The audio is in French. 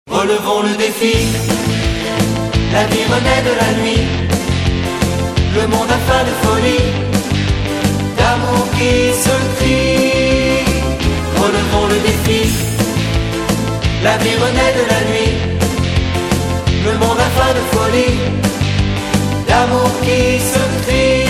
Relevons le défi, la vie renaît de la nuit. Le monde a faim de folie, d'amour qui se crie. Relevons le défi, la vie renaît de la nuit. Le monde a faim de folie, d'amour qui se crie.